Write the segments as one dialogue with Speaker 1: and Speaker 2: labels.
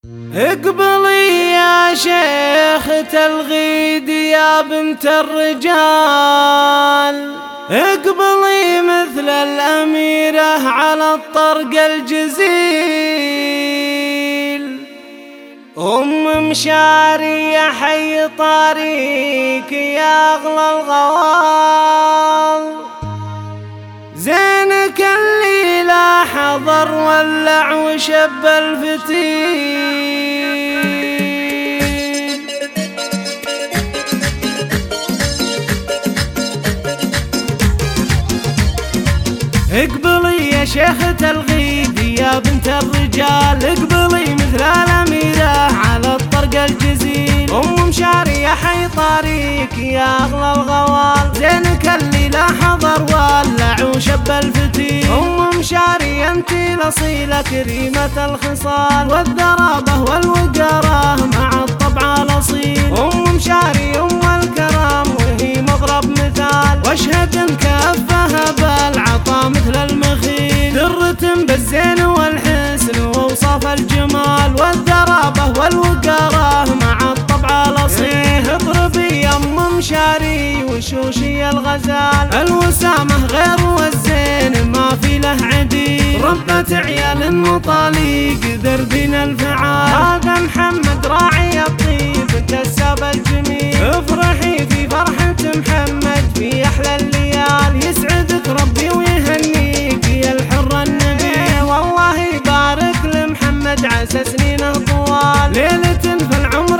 Speaker 1: اقبلي يا شيخة الغيد يا بنت الرجال، اقبلي مثل الأميرة على الطرق الجزيل. أم مشاري يا حي طريق يا أغلى الغوال، زينك اللي لا حضر ولع وشب الفتيل. اقبلي يا شيخة الغيد يا بنت الرجال، اقبلي مثل الأميرة على الطرق الجزيل. أم مشاري يا حي طريق يا أغلى الغوال، زينك اللي لا حضر ولع وشب الفتيل. أم مشاري انتي الأصيلة كريمة الخصال، والذرابة والوقارة مع الطبع الأصيل. أم مشاري أم الكرم وهي مضرب مثال، واشهد ان كفها بالعطا مثل المخيل. درة بالزين والحسن واوصاف الجمال، والذرابة والوقارة مع الطبع الأصيل. اضربي يا أم مشاري وشوشي الغزال، الوسامة غير والزين ما في له عديل. ربة عيال مطاليق دربنا الفعال، هذا محمد راعي الطيب كساب الجميل. افرحي في فرحة محمد في أحلى الليال، يسعدك ربي ويهنيك يا الحر النبي. والله يبارك لمحمد عسى سنينه طوال، ليلة في العمر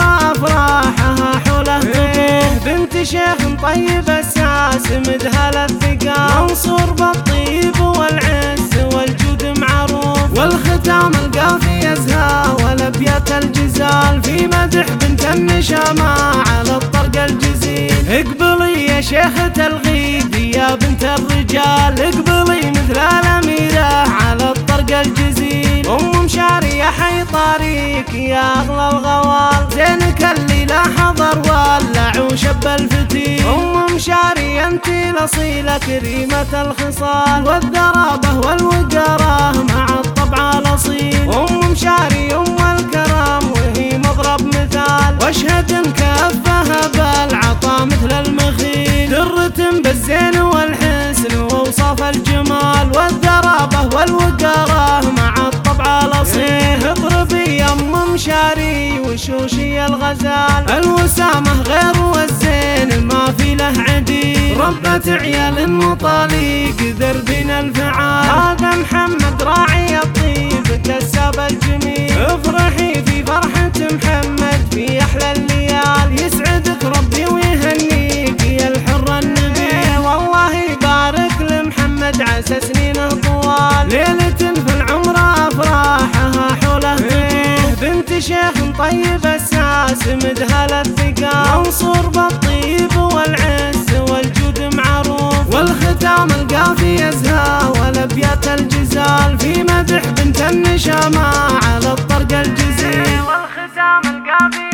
Speaker 1: أفراحها حوله تطول. بنت شيخ طيب الساس مدهل الثقال، منصور بالطيب والعز والجود معروف. والختام القافي يزهى والأبيات الجزال، في مدح بنت النشامة على الطرق الجزيل. اقبلي يا شيخة الغيد يا بنت الرجال، اقبلي مثل الأميرة على الطرق الجزيل. أم مشاري يا حي طريق يا أغلى الغوال، زينك اللي لا حضر ولع وشب الفتيل. أم مشاري انتي الأصيلة كريمة الخصال، والذرابة والوقارة مع الطبع الأصيل. أم مشاري أم الكرم وهي مضرب مثال، واشهد ان كفها بالعطا مثل المخيل. درة بالزين والحسن واوصاف الجمال، والذرابة والوقارة مع الطبع الأصيل. اضربي يا أم مشاري وشوشي الغزال، الوسامة غير والزين ما في له عديل. ربة عيال مطاليق دربنا الفعال، هذا محمد راعي الطيب كساب الجميل. افرحي في فرحة محمد في أحلى الليال، يسعدك ربي ويهنيك يا الحر النبي. والله يبارك لمحمد عسى سنينه طوال، ليلة في العمر أفراحها حوله تطول. بنت شيخ طيب الساس مدهل الثقال، منصور بالطيب والعز والجود معروف. والختام القافي يزهى والأبيات الجزال، في مدح بنت النشامة على الطرق الجزيل. والختام القافي